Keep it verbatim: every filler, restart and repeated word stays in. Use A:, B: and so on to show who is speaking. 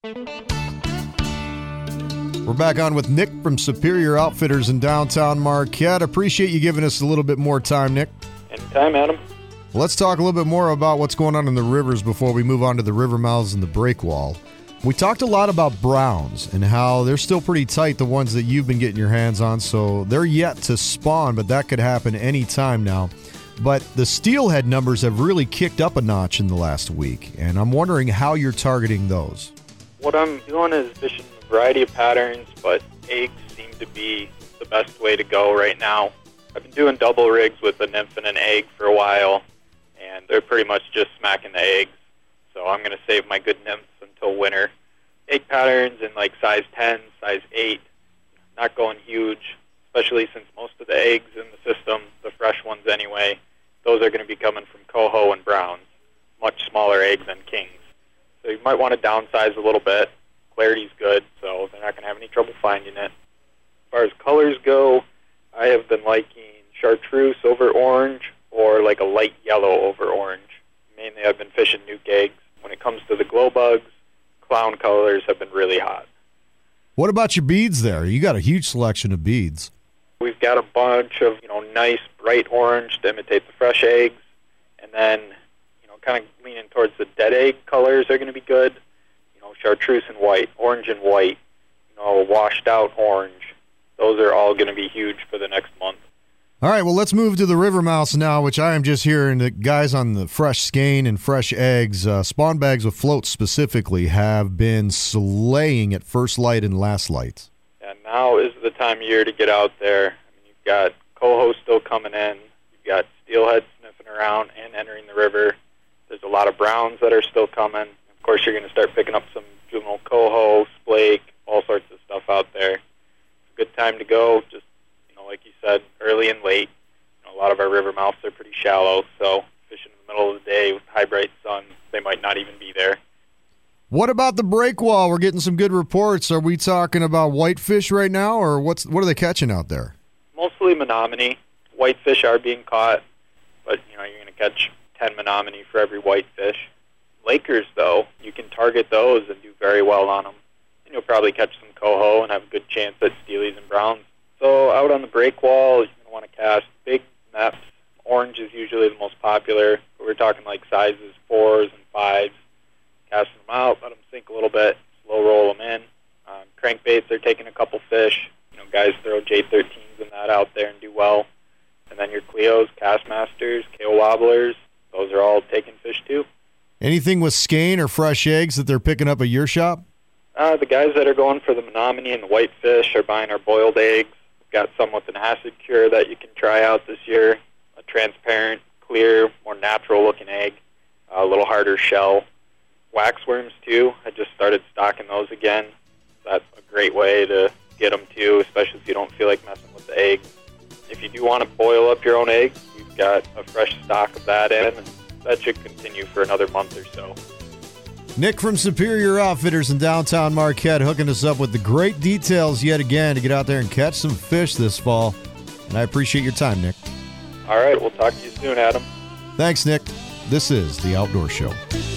A: We're back on with Nick from Superior Outfitters in downtown Marquette. Appreciate you giving us a little bit more time, Nick.
B: Anytime, Adam.
A: Let's talk a little bit more about what's going on in the rivers before we move on to the river mouths and the breakwall. We talked a lot about browns and how they're still pretty tight, the ones that you've been getting your hands on, so they're yet to spawn, but that could happen any time now. But the steelhead numbers have really kicked up a notch in the last week, and I'm wondering how you're targeting those.
B: What I'm doing is fishing a variety of patterns, but eggs seem to be the best way to go right now. I've been doing double rigs with a nymph and an egg for a while, and they're pretty much just smacking the eggs. So I'm going to save my good nymphs until winter. Egg patterns in like size ten, size eight, not going huge, especially since most of the eggs in the system, the fresh ones anyway, those are going to be coming from coho and browns, much smaller eggs than kings. So you might want to downsize a little bit. Clarity's good, so they're not going to have any trouble finding it. As far as colors go, I have been liking chartreuse over orange or like a light yellow over orange. Mainly I've been fishing nuke eggs. When it comes to the glow bugs, clown colors have been really hot.
A: What about your beads there? You got a huge selection of beads.
B: We've got a bunch of, you know, nice bright orange to imitate the fresh eggs, and then, you know, kind of leaning towards the dead egg colors are going to be good. You know, chartreuse and white, orange and white, you know, washed out orange. Those are all going to be huge for the next month.
A: All right, well, let's move to the river mouse now, which I am just hearing the guys on the fresh skein and fresh eggs, uh, spawn bags with floats specifically, have been slaying at first light and last light.
B: And now is the time of year to get out there. I mean, you've got coho still coming in. You've got steelhead sniffing around and entering the river. There's a lot of browns that are still coming. Of course, you're going to start picking up some juvenile coho, splake, all sorts of stuff out there. It's a good time to go. Just, you know, like you said, early and late. You know, a lot of our river mouths are pretty shallow, so fishing in the middle of the day with high bright sun, they might not even be there.
A: What about the breakwall? We're getting some good reports. Are we talking about whitefish right now, or what's what are they catching out there?
B: Mostly Menominee. Whitefish are being caught, but you know you're going to catch ten Menominee for every whitefish. Lakers, though, you can target those and do very well on them. And you'll probably catch some coho and have a good chance at steelies and browns. So out on the breakwall, you're going to want to cast big neps. Orange is usually the most popular, but we're talking like sizes fours and fives. Casting them out, let them sink a little bit, slow roll them in. Um, crankbaits are taking a couple fish. You know, guys throw J thirteens and that out there and do well. And then your Cleos, Castmasters, K O Wobblers, those are all taking fish too.
A: Anything with skein or fresh eggs that they're picking up at your shop?
B: Uh, the guys that are going for the Menominee and the whitefish are buying our boiled eggs. We've got some with an acid cure that you can try out this year. A transparent, clear, more natural-looking egg, a little harder shell. Waxworms, too. I just started stocking those again. That's a great way to get them, too, especially if you don't feel like messing with the eggs. If you do want to boil up your own eggs, we've got a fresh stock of that in, and that should continue for another month or so.
A: Nick from Superior Outfitters in downtown Marquette hooking us up with the great details yet again to get out there and catch some fish this fall. And I appreciate your time, Nick.
B: All right, we'll talk to you soon, Adam.
A: Thanks, Nick. This is The Outdoor Show.